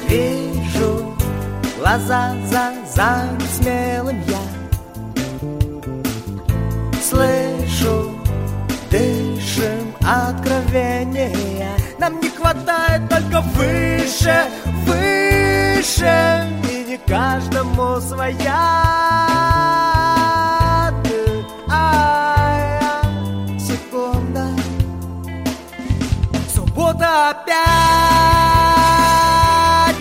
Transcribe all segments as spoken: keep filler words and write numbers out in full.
Вижу глаза за за смелым я, слышу, дышим откровения. Нам не хватает только выше, выше, и не каждому своя. А-а-а, секунда, суббота опять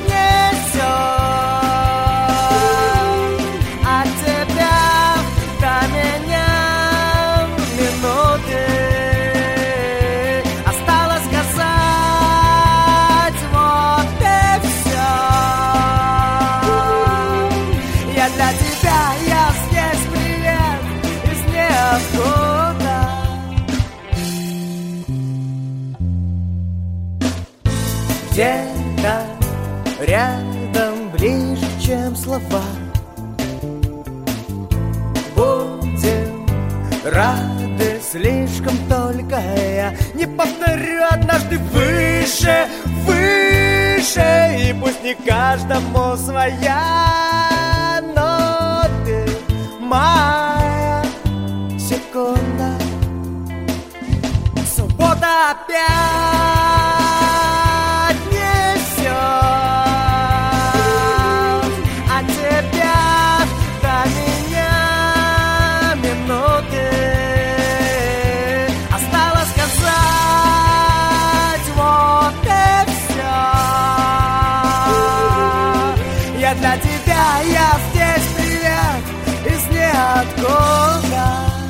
несет от тебя до меня минуты. Осталось сказать вот и все. Я для тебя, я здесь, привет из ниоткуда. Где-то рядом, ближе, чем слова, будем рады слишком только я не повторю однажды выше, выше, и пусть не каждому своя, но ты моя секунда. Суббота опять несет от тебя до меня минуты. Осталось сказать вот и все. Я для тебя, я здесь, привет из ниоткуда.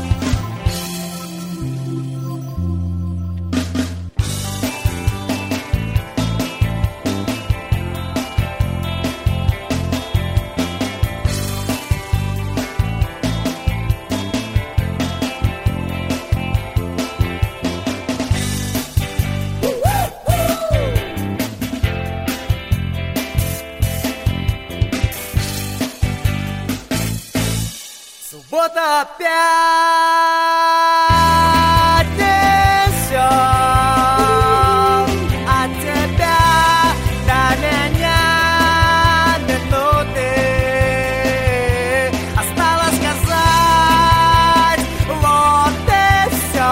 Суббота опять несет от тебя до меня минуты. Осталось сказать вот и все.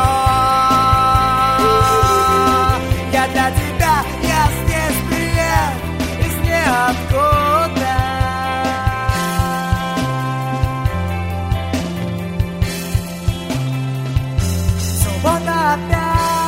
Я для тебя, я здесь, привет из ниоткуда. Суббота опять